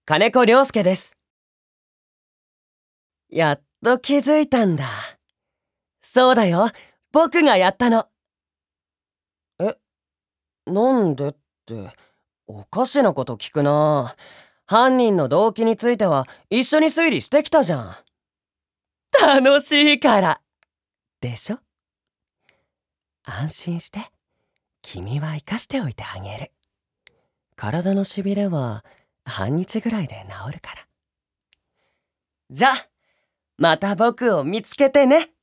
金子涼介です。やっと気づいたんだ。そうだよ、僕がやったの。え、なんでって、おかしなこと聞くな。犯人の動機については一緒に推理してきたじゃん。楽しいから。でしょ？安心して。君は生かしておいてあげる。体のしびれは半日ぐらいで治るから。じゃあ、また僕を見つけてね。